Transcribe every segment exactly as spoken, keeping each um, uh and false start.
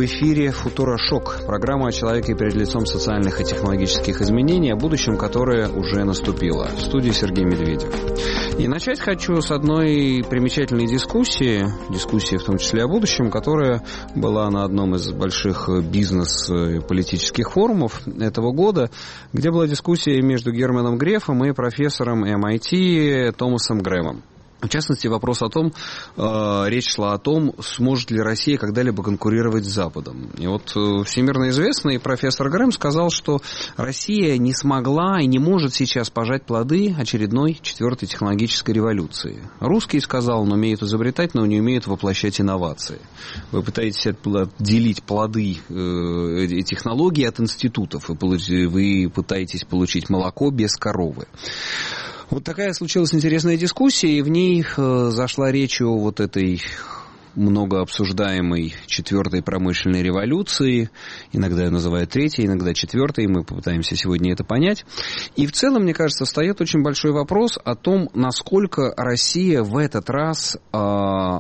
В эфире «Футурошок», программа о человеке перед лицом социальных и технологических изменений, о будущем, которое уже наступило. В студии Сергей Медведев. И начать хочу с одной примечательной дискуссии, дискуссии в том числе о будущем, которая была на одном из больших бизнес-политических форумов этого года, где была дискуссия между Германом Грефом и профессором эм ай ти Томасом Грэмом. В частности, вопрос о том, э, речь шла о том, сможет ли Россия когда-либо конкурировать с Западом. И вот э, всемирно известный профессор Грэм сказал, что Россия не смогла и не может сейчас пожать плоды очередной четвертой технологической революции. Русский сказал, он умеет изобретать, но не умеет воплощать инновации. Вы пытаетесь отделить плоды э, технологий от институтов, вы, получ- вы пытаетесь получить молоко без коровы. Вот такая случилась интересная дискуссия, и в ней э, зашла речь о вот этой много обсуждаемой четвертой промышленной революции. Иногда ее называют третьей, иногда четвертой. Мы попытаемся сегодня это понять. И в целом, мне кажется, встает очень большой вопрос о том, насколько Россия в этот раз э,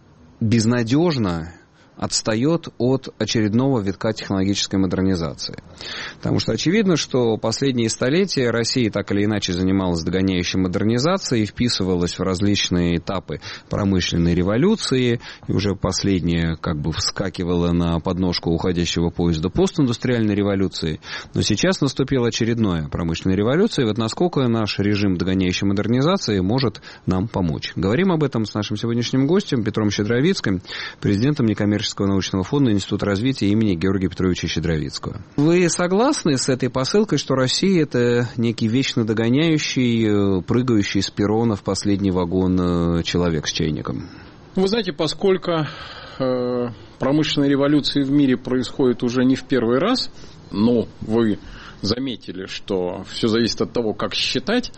безнадежно отстает от очередного витка технологической модернизации. Потому что очевидно, что последние столетия Россия так или иначе занималась догоняющей модернизацией, вписывалась в различные этапы промышленной революции, и уже последняя как бы вскакивала на подножку уходящего поезда постиндустриальной революции. Но сейчас наступила очередная промышленная революция, и вот насколько наш режим догоняющей модернизации может нам помочь. Говорим об этом с нашим сегодняшним гостем Петром Щедровицким, президентом некоммерческого научного фонда Института развития имени Георгия Петровича Щедровицкого. Вы согласны с этой посылкой, что Россия — это некий вечно догоняющий, прыгающий с перрона в последний вагон человек с чайником? Вы знаете, поскольку э, промышленные революции в мире происходят уже не в первый раз, но вы заметили, что все зависит от того, как считать,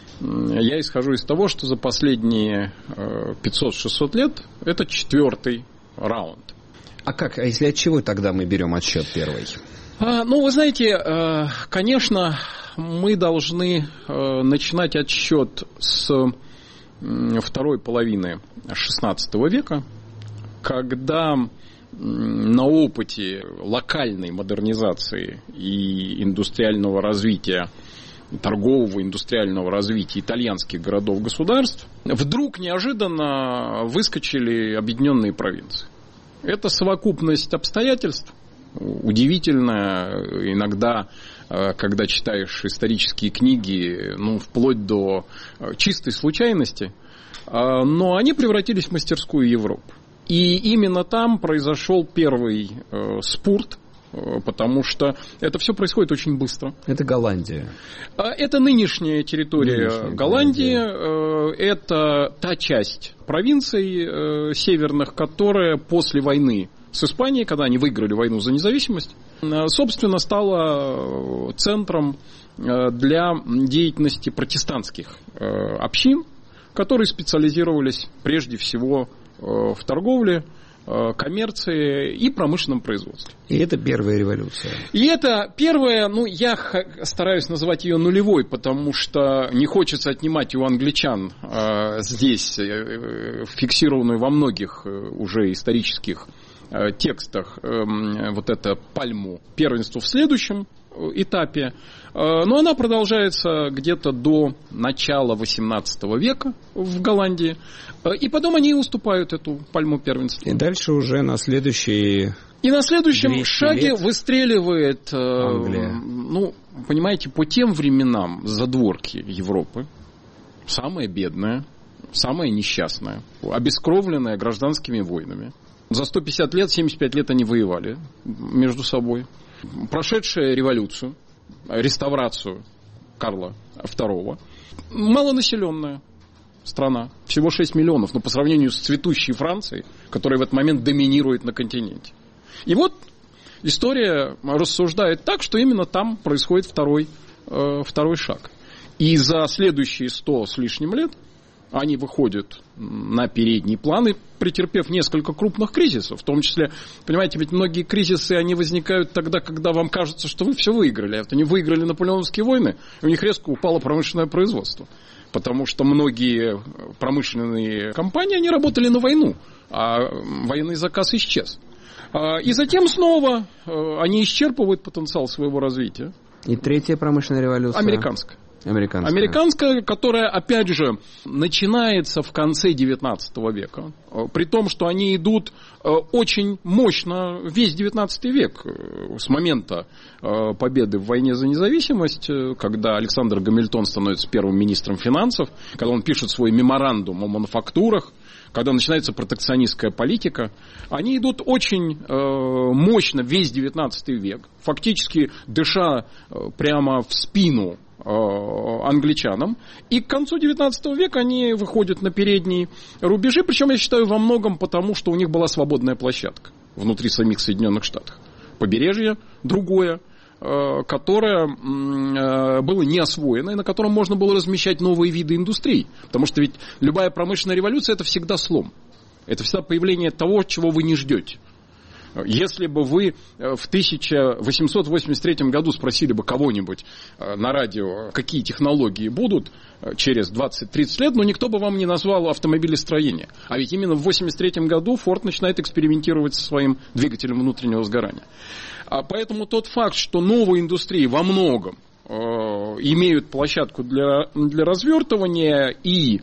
я исхожу из того, что за последние э, пятьсот-шестьсот лет это четвертый раунд. А как? А если от чего тогда мы берем отсчет первый? А, ну, вы знаете, конечно, мы должны начинать отсчет с второй половины шестнадцатого века, когда на опыте локальной модернизации и индустриального развития, торгового индустриального развития итальянских городов-государств вдруг неожиданно выскочили объединенные провинции. Это совокупность обстоятельств, удивительно иногда, когда читаешь исторические книги, ну, вплоть до чистой случайности, но они превратились в мастерскую Европы. И именно там произошел первый спурт, потому что это все происходит очень быстро. Это Голландия. Это нынешняя территория нынешняя Голландии. Голландия. Это та часть провинций северных, которая после войны с Испанией, когда они выиграли войну за независимость, собственно, стала центром для деятельности протестантских общин, которые специализировались прежде всего в торговле, коммерции и промышленном производстве. И это первая революция. И это первая, ну, я стараюсь называть ее нулевой, потому что не хочется отнимать у англичан э, здесь э, фиксированную во многих э, уже исторических э, текстах э, вот это пальму первенства в следующем этапе, но она продолжается где-то до начала восемнадцатого века в Голландии, и потом они уступают эту пальму первенства. И дальше уже на следующие... И на следующем шаге лет выстреливает, Англия. Ну, понимаете, по тем временам задворки Европы, самая бедная, самая несчастная, обескровленная гражданскими войнами. За сто пятьдесят лет, семьдесят пять лет они воевали между собой. Прошедшая революцию, реставрацию Карла второго, малонаселенная страна, всего шесть миллионов, но по сравнению с цветущей Францией, которая в этот момент доминирует на континенте. И вот история рассуждает так, что именно там происходит второй, э, второй шаг. И за следующие сто с лишним лет они выходят на передний план, и претерпев несколько крупных кризисов, в том числе, понимаете, ведь многие кризисы, они возникают тогда, когда вам кажется, что вы все выиграли. Они выиграли наполеоновские войны, и у них резко упало промышленное производство. Потому что многие промышленные компании, они работали на войну, а военный заказ исчез. И затем снова они исчерпывают потенциал своего развития. И третья промышленная революция? Американская. Американская. Американская, которая, опять же, начинается в конце девятнадцатого века. При том, что они идут очень мощно весь девятнадцатый век. С момента победы в войне за независимость, когда Александр Гамильтон становится первым министром финансов, когда он пишет свой меморандум о мануфактурах, когда начинается протекционистская политика, они идут очень э, мощно весь девятнадцатый век, фактически дыша э, прямо в спину э, англичанам. И к концу девятнадцатого века они выходят на передние рубежи, причем, я считаю, во многом потому, что у них была свободная площадка внутри самих Соединенных Штатов. Побережье другое, которое было не освоено, и на котором можно было размещать новые виды индустрий. Потому что ведь любая промышленная революция – это всегда слом. Это всегда появление того, чего вы не ждете. Если бы вы в тысяча восемьсот восемьдесят третьем году спросили бы кого-нибудь на радио, какие технологии будут через двадцать-тридцать лет, но никто бы вам не назвал автомобилестроение. А ведь именно в восемьдесят третьем году Ford начинает экспериментировать со своим двигателем внутреннего сгорания. Поэтому тот факт, что новые индустрии во многом э, имеют площадку для, для развертывания, и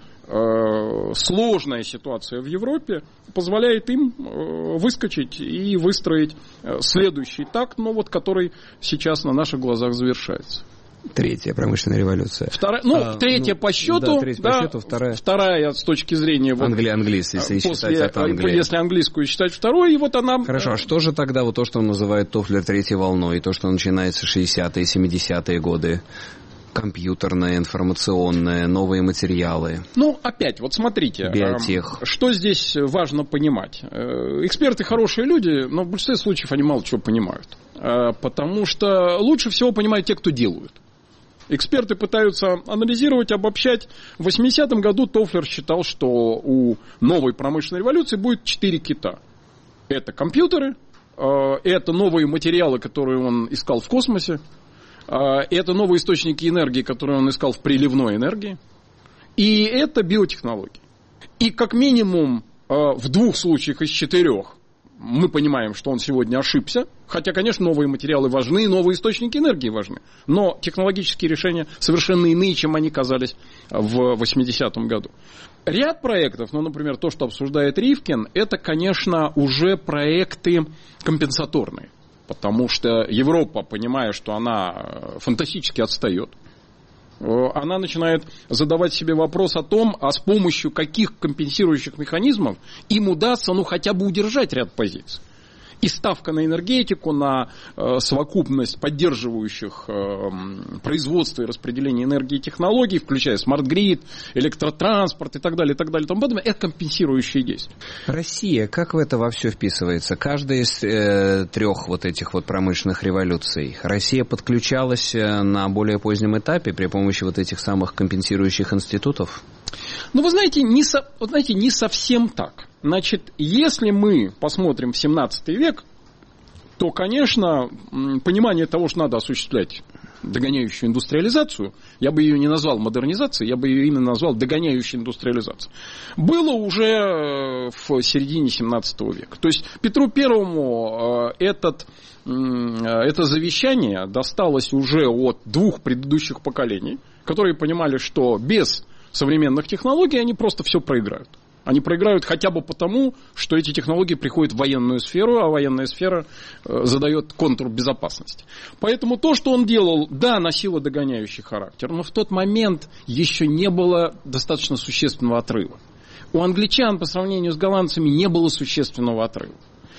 э, сложная ситуация в Европе позволяет им э, выскочить и выстроить следующий такт, но вот который сейчас на наших глазах завершается. Третья промышленная революция. Вторая, ну, а, третья ну, по счету, да, третья да, по счету, вторая. Вторая с точки зрения... Вот, Англи, английский, если после, считать от Англии. Если английскую считать второй, и вот она... Хорошо, а что же тогда вот то, что он называет Тофлер третьей волной, то, что начинается шестидесятые, семидесятые годы? Компьютерное, информационное, новые материалы. Ну, опять, вот смотрите, биотех. Что здесь важно понимать. Эксперты хорошие люди, но в большинстве случаев они мало чего понимают. Потому что лучше всего понимают те, кто делают. Эксперты пытаются анализировать, обобщать. В восьмидесятом году Тофлер считал, что у новой промышленной революции будет четыре кита. Это компьютеры, это новые материалы, которые он искал в космосе, это новые источники энергии, которые он искал в приливной энергии, и это биотехнологии. И как минимум в двух случаях из четырех мы понимаем, что он сегодня ошибся, хотя, конечно, новые материалы важны, новые источники энергии важны, но технологические решения совершенно иные, чем они казались в восьмидесятом году. Ряд проектов, ну, например, то, что обсуждает Ривкин, это, конечно, уже проекты компенсаторные, потому что Европа, понимая, что она фантастически отстает, она начинает задавать себе вопрос о том, а с помощью каких компенсирующих механизмов им удастся, ну, хотя бы удержать ряд позиций. И ставка на энергетику, на э, совокупность поддерживающих э, производство и распределение энергии и технологий, включая смарт-грид, электротранспорт и так далее, и так далее, и тому подобное, это компенсирующие действия. Россия, как в это во все вписывается? Каждая из э, трех вот этих вот промышленных революций, Россия подключалась на более позднем этапе при помощи вот этих самых компенсирующих институтов? Ну, вы знаете, не, со, вот знаете, не совсем так. Значит, если мы посмотрим в семнадцатый век, то, конечно, понимание того, что надо осуществлять догоняющую индустриализацию, я бы ее не назвал модернизацией, я бы ее именно назвал догоняющей индустриализацией, было уже в середине семнадцатого века. То есть Петру Первому этот, это завещание досталось уже от двух предыдущих поколений, которые понимали, что без современных технологий они просто все проиграют. Они проиграют хотя бы потому, что эти технологии приходят в военную сферу, а военная сфера задает контур безопасности. Поэтому то, что он делал, да, носило догоняющий характер, но в тот момент еще не было достаточно существенного отрыва. У англичан по сравнению с голландцами не было существенного отрыва.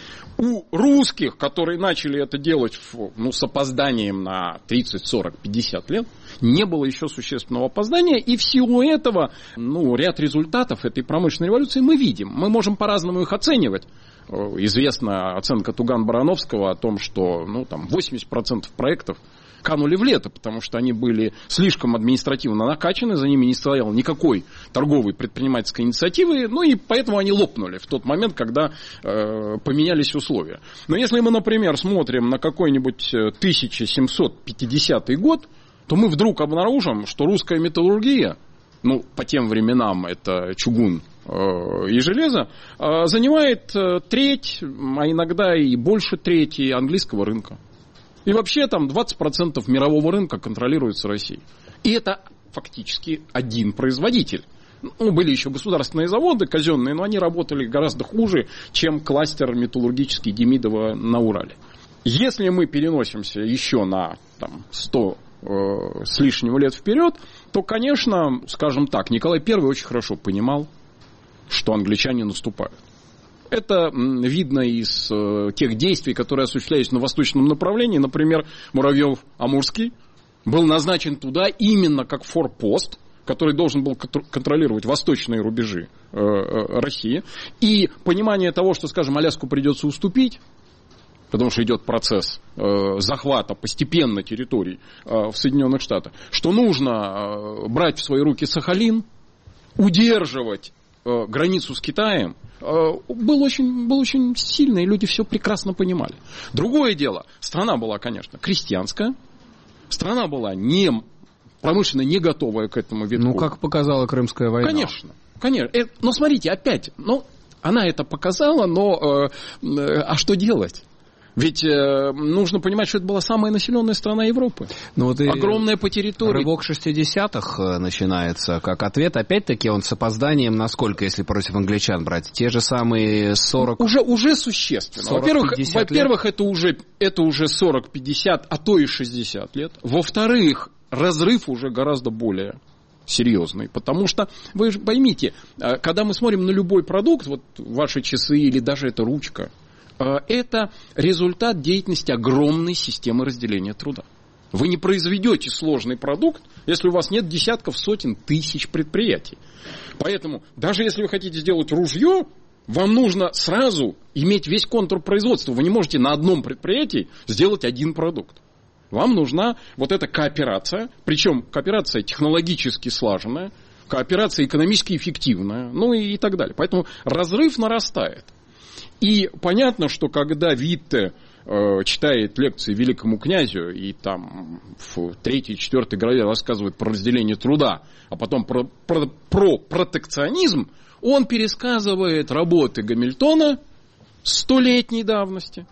У русских, которые начали это делать ну, с опозданием на тридцать, сорок, пятьдесят лет, не было еще существенного опоздания, и в силу этого ну, ряд результатов этой промышленной революции мы видим. Мы можем по-разному их оценивать. Известна оценка Туган-Барановского о том, что ну, там восемьдесят процентов проектов канули в лето, потому что они были слишком административно накачаны, за ними не стоял никакой торговой предпринимательской инициативы, ну и поэтому они лопнули в тот момент, когда э, поменялись условия. Но если мы, например, смотрим на какой-нибудь тысяча семьсот пятидесятый год, то мы вдруг обнаружим, что русская металлургия, ну, по тем временам это чугун и железа, занимает треть, а иногда и больше трети английского рынка. И вообще там двадцать процентов мирового рынка контролируется Россией. И это фактически один производитель. Ну, были еще государственные заводы казенные, но они работали гораздо хуже, чем кластер металлургический Демидова на Урале. Если мы переносимся еще на там, сто э, с лишним лет вперед, то, конечно, скажем так, Николай Первый очень хорошо понимал, что англичане наступают. Это видно из э, тех действий, которые осуществлялись на восточном направлении. Например, Муравьев-Амурский был назначен туда именно как форпост, который должен был контролировать восточные рубежи э, э, России. И понимание того, что, скажем, Аляску придется уступить, потому что идет процесс э, захвата постепенно территорий э, в Соединенных Штатах, что нужно э, брать в свои руки Сахалин, удерживать э, границу с Китаем, э, был, очень, был очень сильный, и люди все прекрасно понимали. Другое дело, страна была, конечно, крестьянская, страна была не... промышленно не готовая к этому витку. Ну, как показала Крымская война. Конечно, конечно. Э, но смотрите, опять, ну, она это показала, но э, э, а что делать? Ведь э, нужно понимать, что это была самая населенная страна Европы. Ну, вот огромная по территории. Рывок шестидесятых начинается как ответ. Опять-таки он с опозданием, насколько, если против англичан брать, те же самые сорок... Уже, уже существенно. Во-первых, во-первых это, уже, это уже сорок-пятьдесят, а то и шестьдесят лет. Во-вторых, разрыв уже гораздо более серьезный. Потому что, вы же поймите, когда мы смотрим на любой продукт, вот ваши часы или даже эта ручка, это результат деятельности огромной системы разделения труда. Вы не произведете сложный продукт, если у вас нет десятков, сотен, тысяч предприятий. Поэтому, даже если вы хотите сделать ружье, вам нужно сразу иметь весь контур производства. Вы не можете на одном предприятии сделать один продукт. Вам нужна вот эта кооперация, причем кооперация технологически слаженная, кооперация экономически эффективная, ну и, и так далее. Поэтому разрыв нарастает. И понятно, что когда Витте э, читает лекции великому князю и там в третьей, четвертой главе рассказывает про разделение труда, а потом про, про, про протекционизм, он пересказывает работы Гамильтона столетней давности,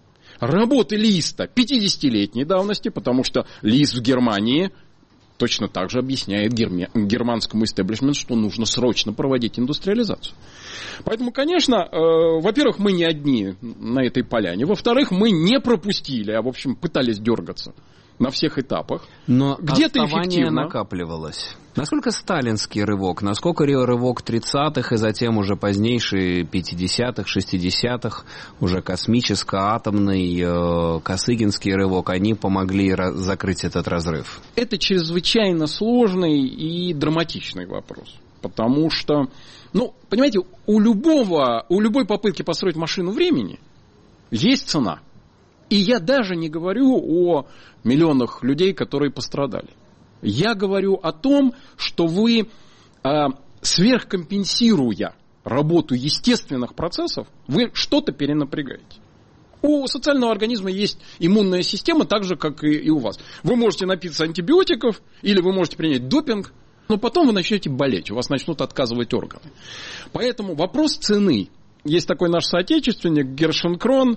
работы Листа пятидесятилетней давности, потому что Лист в Германии точно так же объясняет германскому истеблишменту, что нужно срочно проводить индустриализацию. Поэтому, конечно, э, во-первых, мы не одни на этой поляне. Во-вторых, мы не пропустили, а, в общем, пытались дергаться на всех этапах. Но где-то эффективно накапливалось. Насколько сталинский рывок, насколько рывок тридцатых и затем уже позднейший пятидесятых, шестидесятых, уже космическо-атомный, э, Косыгинский рывок, они помогли раз- закрыть этот разрыв? Это чрезвычайно сложный и драматичный вопрос. Потому что, ну, понимаете, у любого, у любой попытки построить машину времени есть цена. И я даже не говорю о миллионах людей, которые пострадали. Я говорю о том, что вы, э, сверхкомпенсируя работу естественных процессов, вы что-то перенапрягаете. У социального организма есть иммунная система, так же, как и, и у вас. Вы можете напиться антибиотиков, или вы можете принять допинг, но потом вы начнете болеть, у вас начнут отказывать органы. Поэтому вопрос цены. Есть такой наш соотечественник Гершенкрон,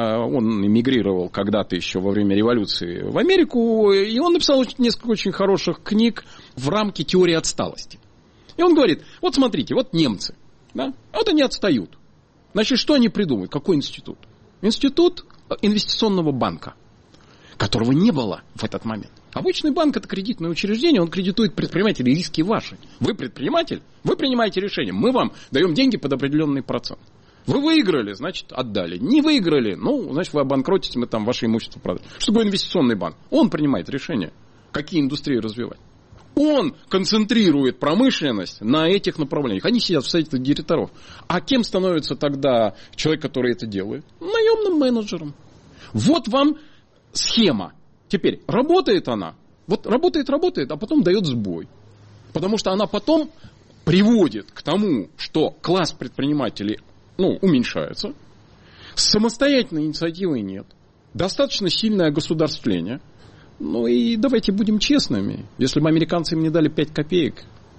он эмигрировал когда-то еще во время революции в Америку, и он написал несколько очень хороших книг в рамке теории отсталости. И он говорит, вот смотрите, вот немцы, да, вот они отстают. Значит, что они придумают? Какой институт? Институт инвестиционного банка, которого не было в этот момент. Обычный банк – это кредитное учреждение, он кредитует предпринимателей, риски ваши. Вы предприниматель, вы принимаете решение, мы вам даем деньги под определенный процент. Вы выиграли, значит, отдали. Не выиграли, ну, значит, вы обанкротите, мы там ваше имущество продали. Что такое инвестиционный банк? Он принимает решение, какие индустрии развивать. Он концентрирует промышленность на этих направлениях. Они сидят в совете директоров. А кем становится тогда человек, который это делает? Наемным менеджером. Вот вам схема. Теперь, работает она? Вот работает, работает, а потом дает сбой. Потому что она потом приводит к тому, что класс предпринимателей, ну, уменьшается. Самостоятельной инициативы нет. Достаточно сильное государствление. Ну и давайте будем честными. Если бы американцы им не дали пять копеек,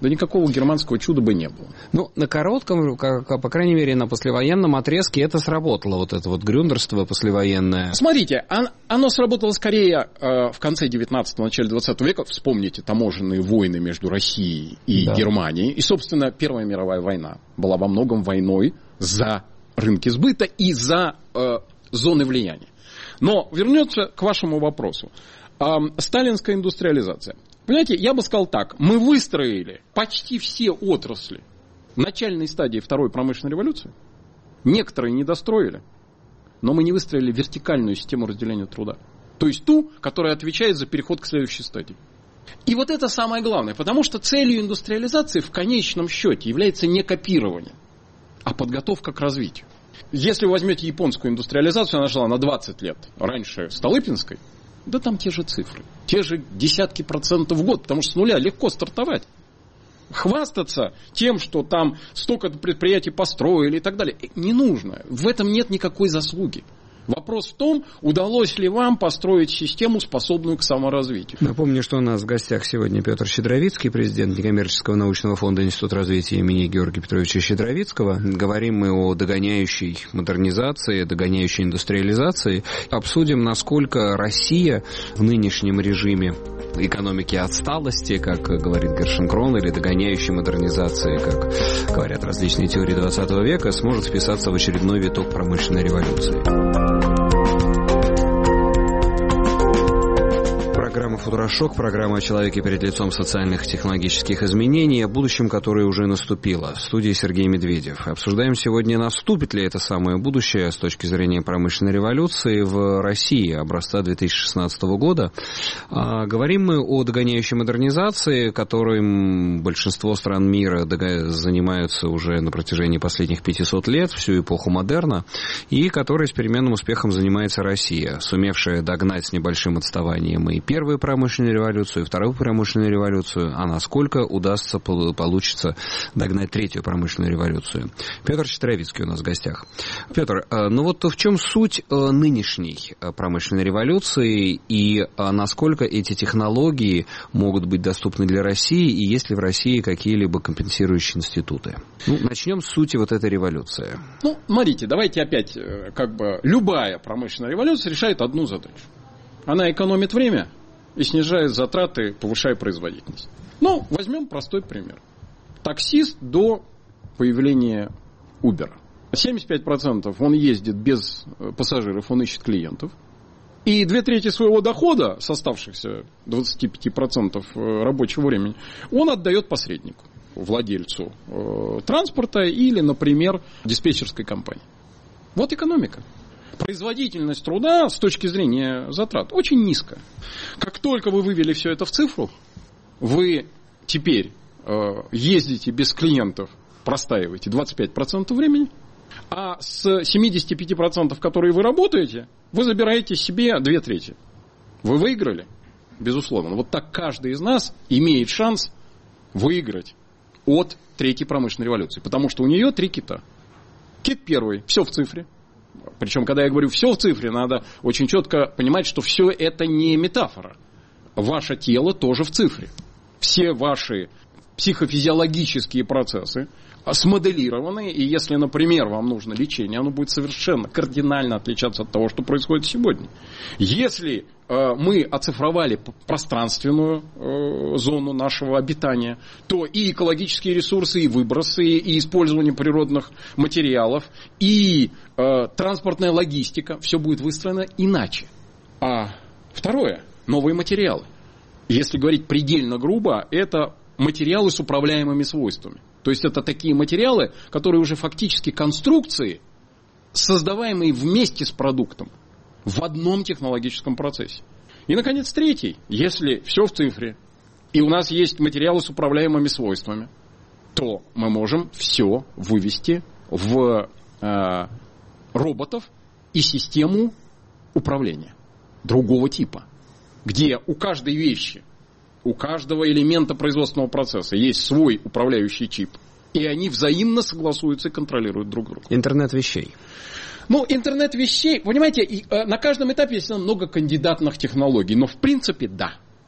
Да никакого германского чуда бы не было. Ну, на коротком, по крайней мере, на послевоенном отрезке это сработало, вот это вот грюндерство послевоенное. Смотрите, оно сработало скорее в конце девятнадцатого, начале двадцатого века. Вспомните таможенные войны между Россией и да. Германией. И, собственно, Первая мировая война была во многом войной за рынки сбыта и за э, зоны влияния. Но вернется к вашему вопросу. Э, сталинская индустриализация. Понимаете, я бы сказал так. Мы выстроили почти все отрасли в начальной стадии второй промышленной революции. Некоторые не достроили. Но мы не выстроили вертикальную систему разделения труда. То есть ту, которая отвечает за переход к следующей стадии. И вот это самое главное. Потому что целью индустриализации в конечном счете является не копирование, а подготовка к развитию. Если вы возьмете японскую индустриализацию, она жила на двадцать лет раньше Столыпинской, да там те же цифры, те же десятки процентов в год, потому что с нуля легко стартовать. Хвастаться тем, что там столько предприятий построили и так далее, не нужно. В этом нет никакой заслуги. Вопрос в том, удалось ли вам построить систему, способную к саморазвитию. Напомню, что у нас в гостях сегодня Петр Щедровицкий, президент некоммерческого научного фонда Института развития имени Георгия Петровича Щедровицкого. Говорим мы о догоняющей модернизации, догоняющей индустриализации. Обсудим, насколько Россия в нынешнем режиме экономики отсталости, как говорит Гершенкрон, или догоняющей модернизации, как говорят различные теории двадцатого века, сможет вписаться в очередной виток промышленной революции. Программа «Футурошок», программа о человеке перед лицом социальных и технологических изменений, о будущем, которое уже наступило. В студии Сергей Медведев. Обсуждаем сегодня, наступит ли это самое будущее с точки зрения промышленной революции в России образца две тысячи шестнадцатого года. А, говорим мы о догоняющей модернизации, которым большинство стран мира занимаются уже на протяжении последних пятисот лет, всю эпоху модерна, и которой с переменным успехом занимается Россия, сумевшая догнать с небольшим отставанием и первую промышленную революцию, и вторую промышленную революцию, а насколько удастся, получится догнать третью промышленную революцию. Петр Щедровицкий у нас в гостях. Петр, ну вот в чем суть нынешней промышленной революции и насколько эти технологии могут быть доступны для России, и есть ли в России какие-либо компенсирующие институты? Ну, начнем с сути вот этой революции. Ну, смотрите, давайте опять, как бы, любая промышленная революция решает одну задачу. Она экономит время и снижает затраты, повышая производительность. Ну, возьмем простой пример. Таксист до появления Uber. семьдесят пять процентов он ездит без пассажиров, он ищет клиентов. И две трети своего дохода, с оставшихся двадцать пять процентов рабочего времени, он отдает посреднику, владельцу э, транспорта или, например, диспетчерской компании. Вот экономика. Производительность труда с точки зрения затрат очень низкая. Как только вы вывели все это в цифру, вы теперь э, ездите без клиентов, простаиваете двадцать пять процентов времени, а с семьдесят пять процентов, которые вы работаете, вы забираете себе две трети. Вы выиграли, безусловно. Вот так каждый из нас имеет шанс выиграть от третьей промышленной революции, потому что у нее три кита. Кит первый, все в цифре. Причем, когда я говорю «все в цифре», надо очень четко понимать, что все это не метафора. Ваше тело тоже в цифре. Все ваши психофизиологические процессы смоделированы, и если, например, вам нужно лечение, оно будет совершенно кардинально отличаться от того, что происходит сегодня. Если э, мы оцифровали пространственную э, зону нашего обитания, то и экологические ресурсы, и выбросы, и использование природных материалов, и э, транспортная логистика, все будет выстроено иначе. А второе, новые материалы. Если говорить предельно грубо, это материалы с управляемыми свойствами. То есть это такие материалы, которые уже фактически конструкции, создаваемые вместе с продуктом в одном технологическом процессе. И, наконец, третий. Если все в цифре, и у нас есть материалы с управляемыми свойствами, то мы можем все вывести в э, роботов и систему управления другого типа, где у каждой вещи, у каждого элемента производственного процесса есть свой управляющий чип. И они взаимно согласуются и контролируют друг друга. Интернет вещей. Ну, интернет вещей, понимаете, и, э, на каждом этапе есть много кандидатных технологий. Но в принципе, да.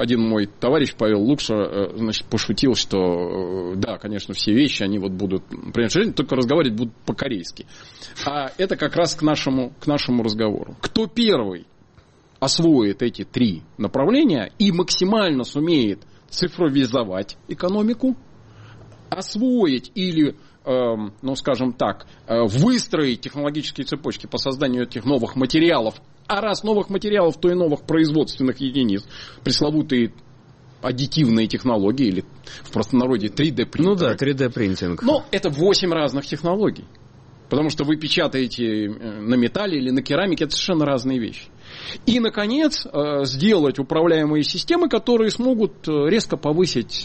один мой товарищ Павел Лукша, значит, пошутил, что да, конечно, все вещи, они вот будут принять жизнь, только разговаривать будут по-корейски. А это как раз к нашему, к нашему разговору. Кто первый освоит эти три направления и максимально сумеет цифровизовать экономику, освоить или, э, ну, скажем так, э, выстроить технологические цепочки по созданию этих новых материалов, а раз новых материалов, то и новых производственных единиц, пресловутые аддитивные технологии, или в простонародье три дэ принтинг. Ну да, три дэ принтинг. Но это восемь разных технологий. Потому что вы печатаете на металле или на керамике, это совершенно разные вещи. И, наконец, сделать управляемые системы, которые смогут резко повысить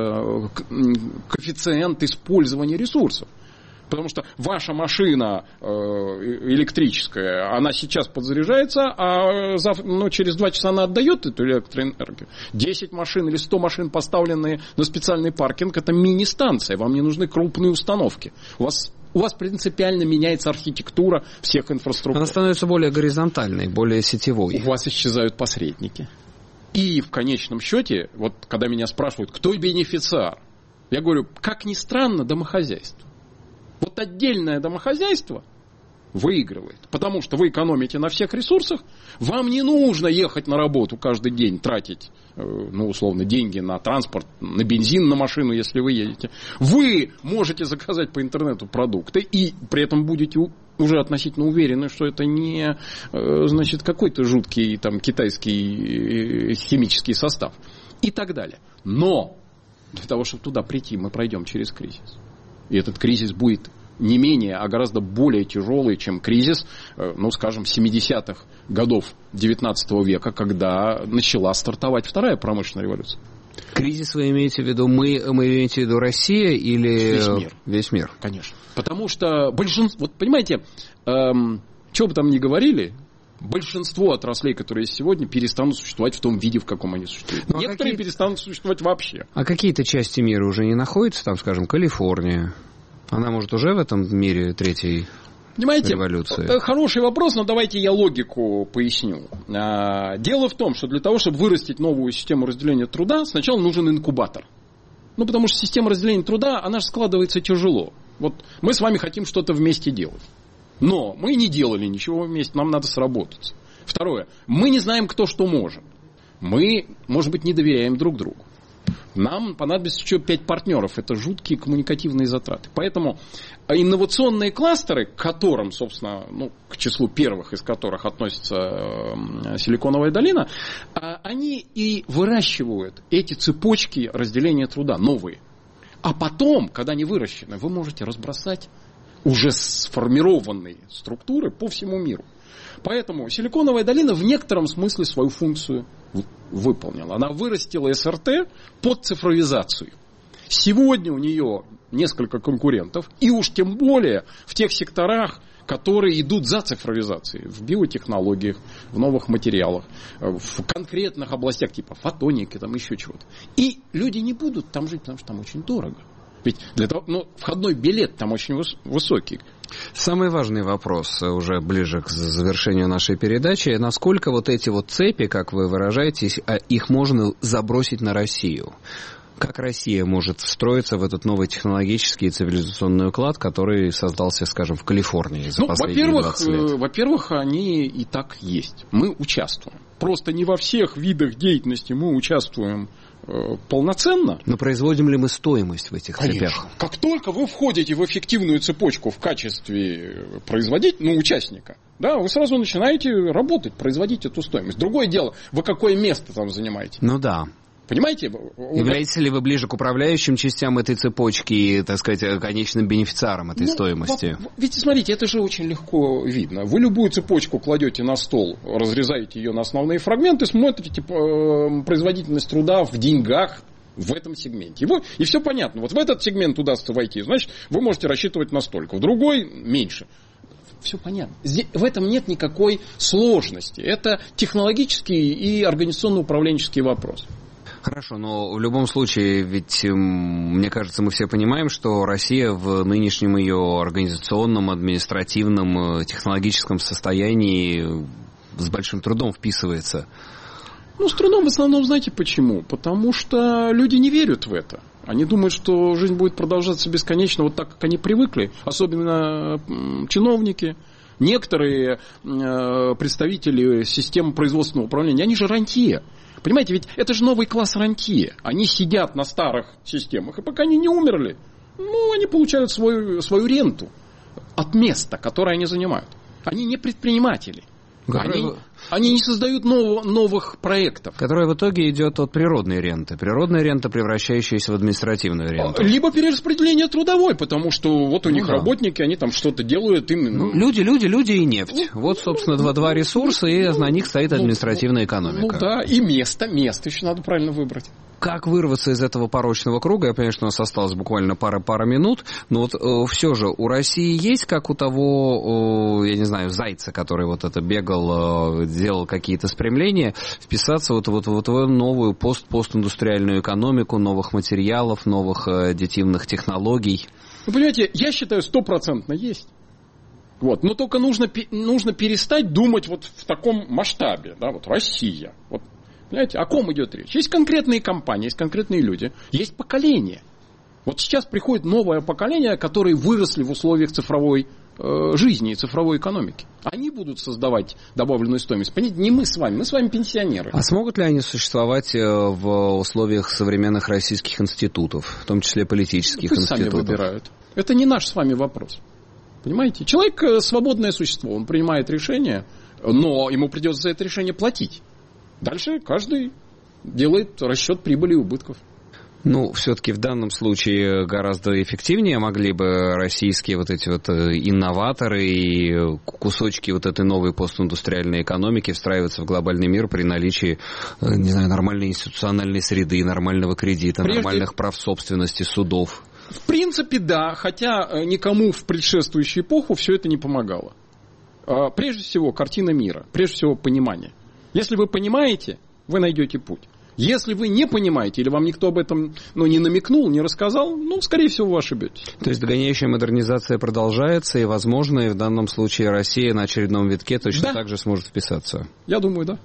коэффициент использования ресурсов. Потому что ваша машина электрическая, она сейчас подзаряжается, а завтра, ну, через два часа она отдает эту электроэнергию. десять машин или сто машин, поставленные на специальный паркинг, это мини-станция. Вам не нужны крупные установки. У вас У вас принципиально меняется архитектура всех инфраструктур. Она становится более горизонтальной, более сетевой. У вас исчезают посредники. И в конечном счете, вот когда меня спрашивают, кто бенефициар, я говорю, как ни странно, домохозяйство. Вот отдельное домохозяйство выигрывает, потому что вы экономите на всех ресурсах, вам не нужно ехать на работу каждый день, тратить, ну, условно, деньги на транспорт, на бензин, на машину, если вы едете. Вы можете заказать по интернету продукты и при этом будете уже относительно уверены, что это не, значит, какой-то жуткий там китайский химический состав и так далее. Но для того, чтобы туда прийти, мы пройдем через кризис. И этот кризис будет не менее, а гораздо более тяжелый, чем кризис, ну, скажем, семидесятых годов девятнадцатого века, когда начала стартовать вторая промышленная революция. Кризис вы имеете в виду, мы, мы имеете в виду Россия или весь мир? Весь мир. Конечно. Потому что большинство, вот понимаете, эм, что бы там ни говорили, большинство отраслей, которые есть сегодня, перестанут существовать в том виде, в каком они существуют. Ну, некоторые какие... перестанут существовать вообще. А какие-то части мира уже не находятся, там, скажем, Калифорния? Она, может, уже в этом мире третьей Понимаете, революции? Это хороший вопрос, но давайте я логику поясню. Дело в том, что для того, чтобы вырастить новую систему разделения труда, сначала нужен инкубатор. Ну, потому что система разделения труда, она же складывается тяжело. Вот мы с вами хотим что-то вместе делать. Но мы не делали ничего вместе, нам надо сработаться. Второе. Мы не знаем, кто что может. Мы, может быть, не доверяем друг другу. Нам понадобится еще пять партнеров. Это жуткие коммуникативные затраты. Поэтому инновационные кластеры, к которым, собственно, ну, к числу первых из которых относится э, Силиконовая долина, э, они и выращивают эти цепочки разделения труда, новые. А потом, когда они выращены, вы можете разбросать уже сформированные структуры по всему миру. Поэтому Силиконовая долина в некотором смысле свою функцию выполнила. Она вырастила эс эр тэ под цифровизацию. Сегодня у нее несколько конкурентов, и уж тем более в тех секторах, которые идут за цифровизацией, в биотехнологиях, в новых материалах, в конкретных областях типа фотоники, там еще чего-то. И люди не будут там жить, потому что там очень дорого. Ведь для того, ну, входной билет там очень высокий. Самый важный вопрос, уже ближе к завершению нашей передачи, насколько вот эти вот цепи, как вы выражаетесь, их можно забросить на Россию? Как Россия может встроиться в этот новый технологический и цивилизационный уклад, который создался, скажем, в Калифорнии за ну, последние двадцать лет? Во-первых, они и так есть. Мы участвуем. Просто не во всех видах деятельности мы участвуем полноценно. Но производим ли мы стоимость в этих Конечно. цепях? Как только вы входите в эффективную цепочку в качестве производителя, ну, участника, да, вы сразу начинаете работать, производить эту стоимость. Другое дело, вы какое место там занимаете. Ну да. Понимаете? Являетесь ли вы ближе к управляющим частям этой цепочки и, так сказать, конечным бенефициаром этой ну, стоимости? Ведь, смотрите, это же очень легко видно. Вы любую цепочку кладете на стол, разрезаете ее на основные фрагменты, смотрите типа, производительность труда в деньгах в этом сегменте. И, вы, и все понятно. Вот в этот сегмент удастся войти, значит, вы можете рассчитывать на столько. В другой меньше. Все понятно. Здесь, в этом нет никакой сложности. Это технологический и организационно-управленческий вопрос. Хорошо, но в любом случае, ведь, мне кажется, мы все понимаем, что Россия в нынешнем ее организационном, административном, технологическом состоянии с большим трудом вписывается Ну, с трудом в основном, знаете почему? Потому что люди не верят в это. Они думают, что жизнь будет продолжаться бесконечно, вот так, как они привыкли. Особенно чиновники, некоторые представители системы производственного управления, они же рантье. Понимаете, ведь это же новый класс рантье. Они сидят на старых системах, и пока они не умерли, ну, они получают свою, свою ренту от места, которое они занимают. Они не предприниматели. Они, они не создают нового, новых проектов. Которая в итоге идет от природной ренты. Природная рента, превращающаяся в административную ренту. Либо перераспределение трудовой, потому что вот у ну них да. работники, они там что-то делают. Им... Ну, люди, люди, люди и нефть. Вот, собственно, два, два ресурса, и на них стоит административная экономика. Ну да, и место, место еще надо правильно выбрать. Как вырваться из этого порочного круга? Я понимаю, что у нас осталось буквально пара-пара минут, но вот э, все же у России есть, как у того, э, я не знаю, зайца, который вот это бегал, э, делал какие-то спрямления, вписаться вот, вот, вот в новую пост, постиндустриальную экономику, новых материалов, новых э, аддитивных технологий? Вы понимаете, я считаю, стопроцентно есть. Вот. Но только нужно, нужно перестать думать вот в таком масштабе, да, вот Россия, вот. Понимаете, о ком идет речь? Есть конкретные компании, есть конкретные люди, есть поколение. Вот сейчас приходит новое поколение, которые выросли в условиях цифровой э, жизни и цифровой экономики. Они будут создавать добавленную стоимость. Понимаете, не мы с вами, мы с вами пенсионеры. А смогут ли они существовать в условиях современных российских институтов, в том числе политических Пусть институтов? Сами выбирают. Это не наш с вами вопрос. Понимаете? Человек свободное существо, он принимает решение, но ему придется за это решение платить. Дальше каждый делает расчет прибыли и убытков. Ну, все-таки в данном случае гораздо эффективнее могли бы российские вот эти вот инноваторы и кусочки вот этой новой постиндустриальной экономики встраиваться в глобальный мир при наличии, не знаю, нормальной институциональной среды, нормального кредита, Прежде... нормальных прав собственности, судов. В принципе, да, хотя никому в предшествующую эпоху все это не помогало. Прежде всего, картина мира, прежде всего, понимание. Если вы понимаете, вы найдете путь. Если вы не понимаете, или вам никто об этом ну, не намекнул, не рассказал, ну, скорее всего, вы ошибетесь. То есть догоняющая модернизация продолжается, и, возможно, и в данном случае Россия на очередном витке точно да. так же сможет вписаться? Я думаю, да.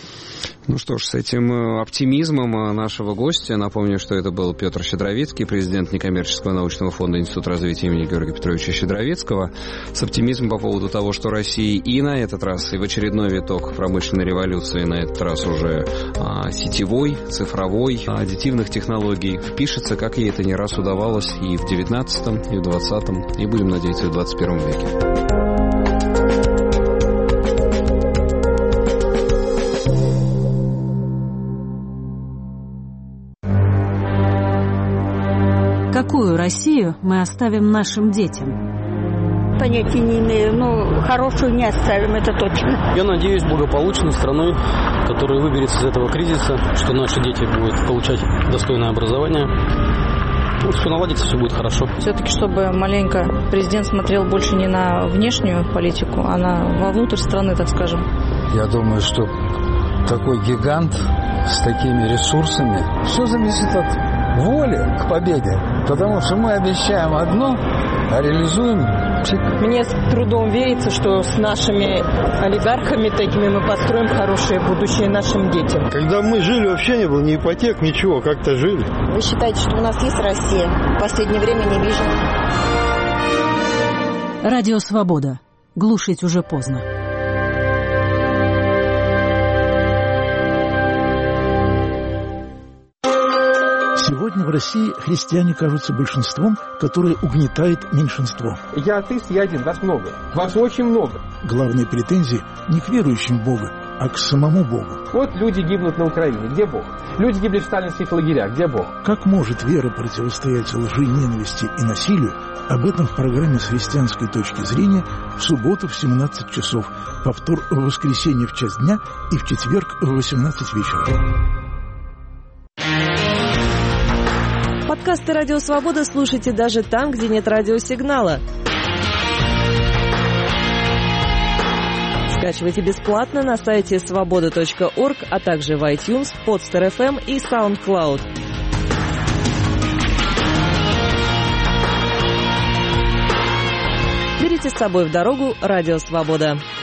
Ну что ж, с этим оптимизмом нашего гостя, напомню, что это был Петр Щедровицкий, президент некоммерческого научного фонда Института развития имени Георгия Петровича Щедровицкого, с оптимизмом по поводу того, что Россия и на этот раз, и в очередной виток промышленной революции, на этот раз уже а, сетевой, цифровой, аддитивных технологий, впишется, как ей это не раз удавалось и в девятнадцатом, и в двадцатом, и, будем надеяться, и в двадцать первом веке. Какую Россию мы оставим нашим детям? Понятия не имею, но хорошую не оставим, это точно. Я надеюсь, благополучной страной, которая выберется из этого кризиса, что наши дети будут получать достойное образование. Ну, все наладится, все будет хорошо. Все-таки, чтобы маленько президент смотрел больше не на внешнюю политику, а на вовнутрь страны, так скажем. Я думаю, что такой гигант с такими ресурсами, все зависит от воли к победе, потому что мы обещаем одно, а реализуем псих. Мне с трудом верится, что с нашими олигархами такими мы построим хорошее будущее нашим детям. Когда мы жили, вообще не было ни ипотек, ничего, как-то жили. Вы считаете, что у нас есть Россия? В последнее время не вижу. Радио «Свобода». Глушить уже поздно. Сегодня в России христиане кажутся большинством, которое угнетает меньшинство. Я атеист, я один, вас много. Вас очень много. Главные претензии не к верующим в Бога, а к самому Богу. Вот люди гибнут на Украине. Где Бог? Люди гибли в сталинских лагерях. Где Бог? Как может вера противостоять лжи, ненависти и насилию? Об этом в программе «С христианской точки зрения» в субботу в семнадцать часов, повтор в воскресенье в час дня и в четверг в восемнадцать вечера. Подкасты «Радио Свобода» слушайте даже там, где нет радиосигнала. Скачивайте бесплатно на сайте свобода точка орг, а также в iTunes, Podster эф эм и SoundCloud. Берите с собой в дорогу «Радио Свобода».